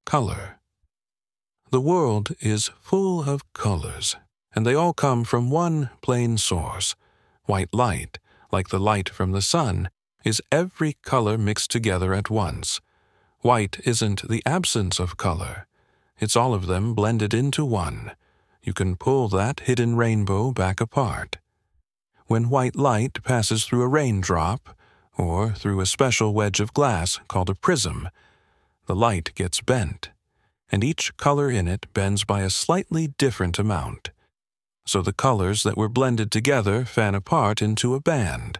color. The world is full of colors, and they all come from one plain source. White light, like the light from the sun, is every color mixed together at once. White isn't the absence of color. It's all of them blended into one. You can pull that hidden rainbow back apart. When white light passes through a raindrop, or through a special wedge of glass called a prism, the light gets bent, and each color in it bends by a slightly different amount. So the colors that were blended together fan apart into a band,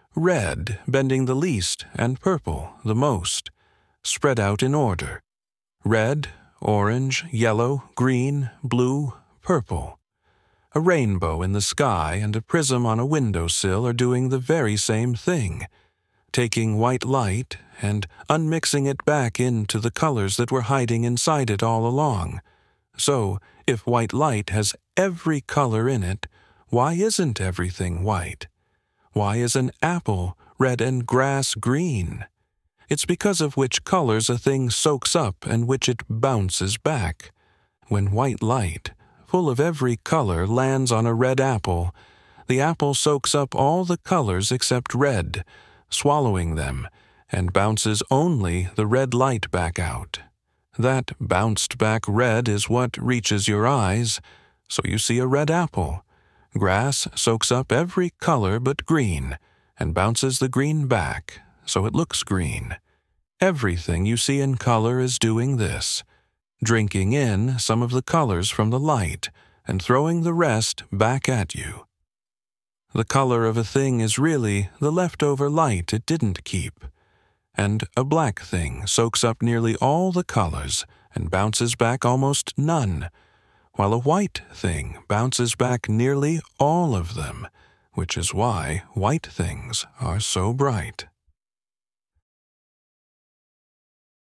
red bending the least and purple the most, spread out in order. Red, orange, yellow, green, blue, purple. A rainbow in the sky and a prism on a windowsill are doing the very same thing, taking white light and unmixing it back into the colors that were hiding inside it all along. So, if white light has every color in it, why isn't everything white? Why is an apple red and grass green? It's because of which colors a thing soaks up and which it bounces back. When white light, full of every color, lands on a red apple, the apple soaks up all the colors except red, swallowing them, and bounces only the red light back out. That bounced back red is what reaches your eyes, so you see a red apple. Grass soaks up every color but green, and bounces the green back, so it looks green. Everything you see in color is doing this, drinking in some of the colors from the light and throwing the rest back at you. The color of a thing is really the leftover light it didn't keep, and a black thing soaks up nearly all the colors and bounces back almost none, while a white thing bounces back nearly all of them, which is why white things are so bright.